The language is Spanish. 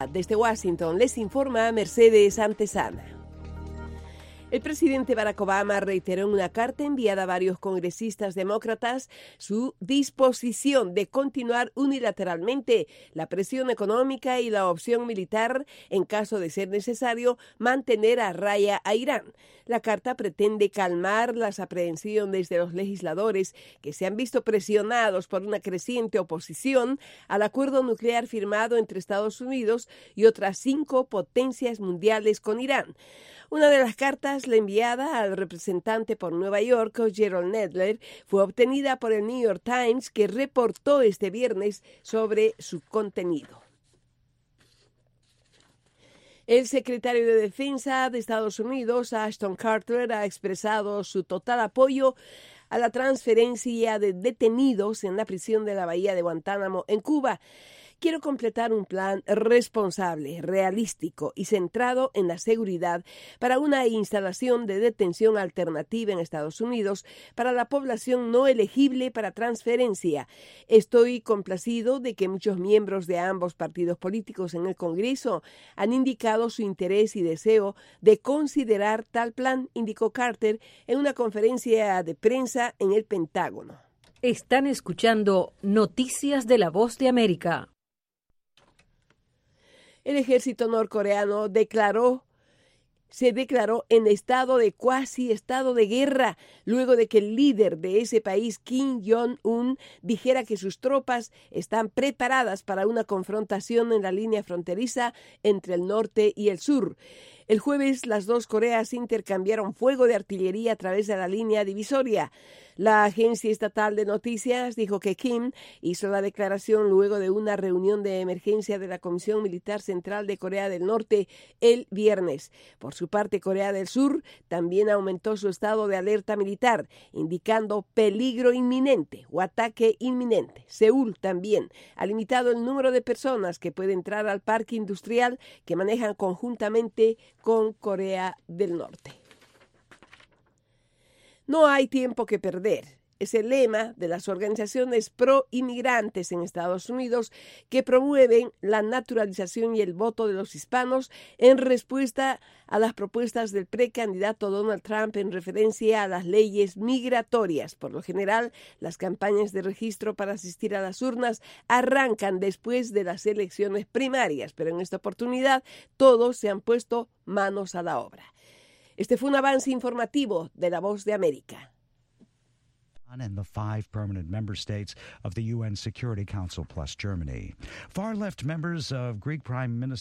Desde Washington les informa Mercedes Antesana. El presidente Barack Obama reiteró en una carta enviada a varios congresistas demócratas su disposición de continuar unilateralmente la presión económica y la opción militar en caso de ser necesario mantener a raya a Irán. La carta pretende calmar las aprehensiones de los legisladores que se han visto presionados por una creciente oposición al acuerdo nuclear firmado entre Estados Unidos y otras 5 potencias mundiales con Irán. Una de las cartas, la enviada al representante por Nueva York, Jerrold Nadler, fue obtenida por el New York Times, que reportó este viernes sobre su contenido. El secretario de Defensa de Estados Unidos, Ashton Carter, ha expresado su total apoyo a la transferencia de detenidos en la prisión de la Bahía de Guantánamo en Cuba. Quiero completar un plan responsable, realístico y centrado en la seguridad para una instalación de detención alternativa en Estados Unidos para la población no elegible para transferencia. Estoy complacido de que muchos miembros de ambos partidos políticos en el Congreso han indicado su interés y deseo de considerar tal plan, indicó Carter en una conferencia de prensa en el Pentágono. Están escuchando Noticias de la Voz de América. El ejército norcoreano se declaró en cuasi estado de guerra luego de que el líder de ese país, Kim Jong-un, dijera que sus tropas están preparadas para una confrontación en la línea fronteriza entre el norte y el sur. El jueves, las dos Coreas intercambiaron fuego de artillería a través de la línea divisoria. La agencia estatal de noticias dijo que Kim hizo la declaración luego de una reunión de emergencia de la Comisión Militar Central de Corea del Norte el viernes. Por su parte, Corea del Sur también aumentó su estado de alerta militar, indicando peligro inminente o ataque inminente. Seúl también ha limitado el número de personas que pueden entrar al parque industrial que manejan conjuntamente con Corea del Norte. No hay tiempo que perder. Es el lema de las organizaciones pro-inmigrantes en Estados Unidos que promueven la naturalización y el voto de los hispanos en respuesta a las propuestas del precandidato Donald Trump en referencia a las leyes migratorias. Por lo general, las campañas de registro para asistir a las urnas arrancan después de las elecciones primarias, pero en esta oportunidad todos se han puesto manos a la obra. Este fue un avance informativo de La Voz de América. And the 5 permanent member states of the UN Security Council plus Germany. Far-left members of Greek Prime Minister